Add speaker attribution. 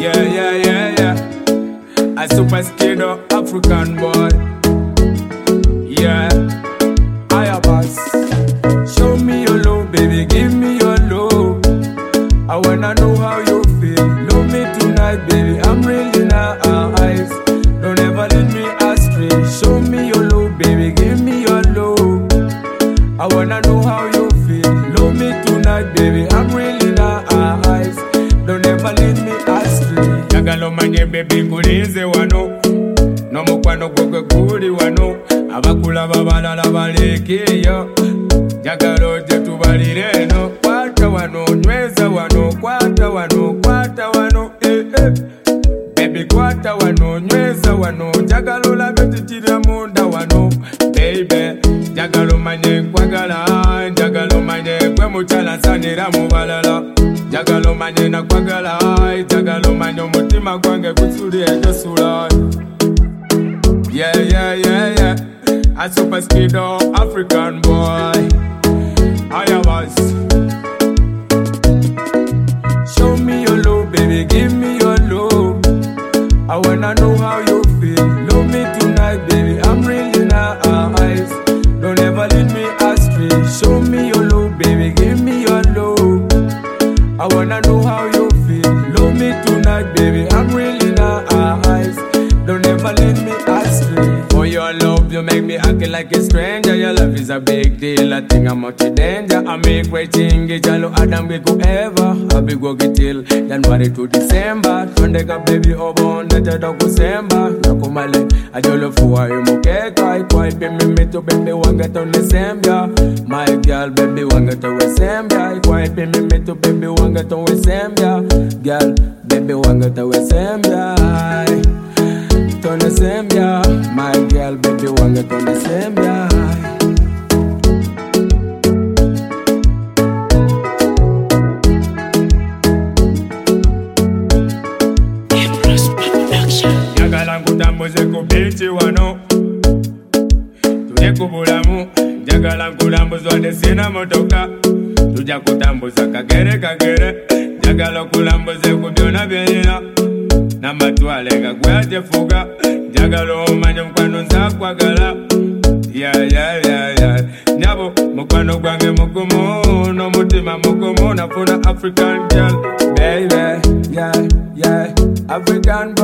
Speaker 1: Yeah. A super skinner African boy. Yeah, I have us. Show me your love, baby, give me your love. I wanna know how you feel. Love me tonight, baby, I'm really nice. Don't ever lead me astray. Show me your love, baby, give me your love. I wanna know how you feel. Love me tonight, baby, I'm really nice. Don't ever lead me astray. Jagalo manye baby kulize wano. No mukwano gwe kuli wano. Abakula babalala balekeyo. Jagalo je tubalire no. Kwata wano, nyweza wano. Kwata wano, Baby kwata wano, nyweza wano. Jagalo labe titira munda wano. Baby, jagalo manye kwagala. Jagalo manye kwe muchala sanira mubalala. Jagalo manye na kwagala. Jagalo manye mutima kwange kusuri ejo sura. Yeah. A super skido African boy. I am us. Show me your love, baby, give me your love. I wanna know how you feel. Love me tonight, baby, I'm really nice. Don't ever lead me astray. Show me your love, baby, give me your love. I wanna know how you feel. Love me tonight, baby, I'm really nice. Don't ever lead me astray. For your love, you make me act like a stranger. Your love is a big deal, I think I'm out of danger. I make way chingy, jalo Adam we go ever. I be go get till January to December. Tondeka baby obon, nete do December. Nakumale, I jolo for you moke quite be me to baby wanga to December. My girl baby wanga to December. Quite be me to baby wanga to December. Girl baby wanga to December. Tone sembia, my girl, baby, wanga tone sembia. Jagala nkutambuze ku beach wano, tuje kubulamu. Jagala nkutambuze wade sina motoka, tuja kutambuza kagere. Jagala kulambuze ku byona byenina. Namatwale gagwaje fuga. Jagalo manye mkwano nza kwagala. Yeah. Nyabo mukwano gwange mugumu. No mutima mugumu. Nafuna African girl. Baby, yeah. African